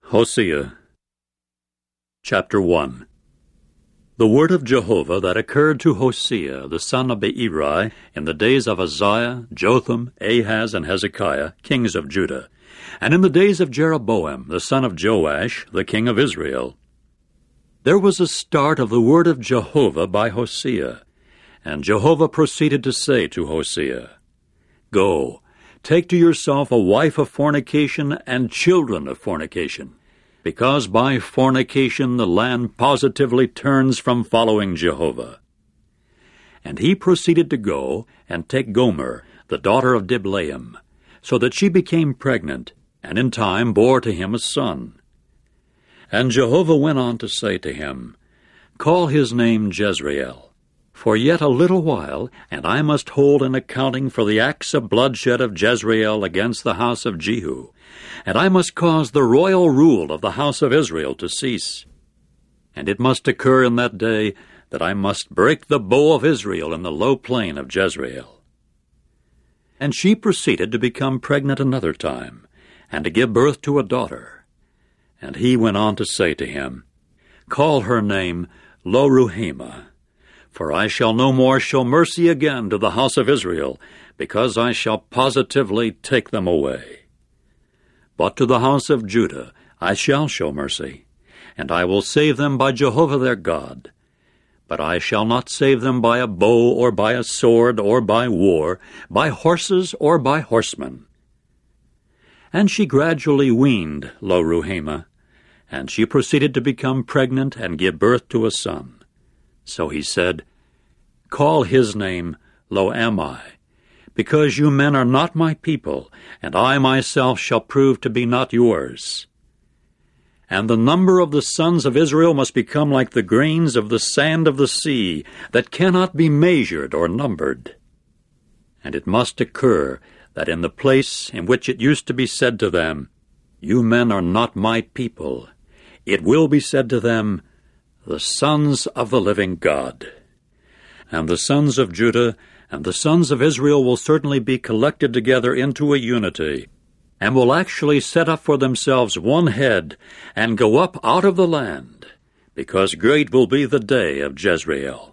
Hosea Chapter 1. The word of Jehovah that occurred to Hosea the son of Beeri in the days of Uzziah, Jotham, Ahaz, and Hezekiah, kings of Judah, and in the days of Jeroboam the son of Joash, the king of Israel. There was a start of the word of Jehovah by Hosea, and Jehovah proceeded to say to Hosea, Go, take to yourself a wife of fornication and children of fornication, because by fornication the land positively turns from following Jehovah. And he proceeded to go and take Gomer, the daughter of Diblaim, so that she became pregnant, and in time bore to him a son. And Jehovah went on to say to him, Call his name Jezreel. For yet a little while, and I must hold an accounting for the acts of bloodshed of Jezreel against the house of Jehu, and I must cause the royal rule of the house of Israel to cease. And it must occur in that day that I must break the bow of Israel in the low plain of Jezreel. And she proceeded to become pregnant another time, and to give birth to a daughter. And he went on to say to him, Call her name Lo-ruhamah. For I shall no more show mercy again to the house of Israel, because I shall positively take them away. But to the house of Judah I shall show mercy, and I will save them by Jehovah their God. But I shall not save them by a bow, or by a sword, or by war, by horses, or by horsemen. And she gradually weaned Lo-ruhamah, and she proceeded to become pregnant and give birth to a son. So he said, Call his name Lo-ammi, because you men are not my people, and I myself shall prove to be not yours. And the number of the sons of Israel must become like the grains of the sand of the sea, that cannot be measured or numbered. And it must occur that in the place in which it used to be said to them, You men are not my people, it will be said to them, The sons of the living God. And the sons of Judah and the sons of Israel will certainly be collected together into a unity, and will actually set up for themselves one head, and go up out of the land, because great will be the day of Jezreel.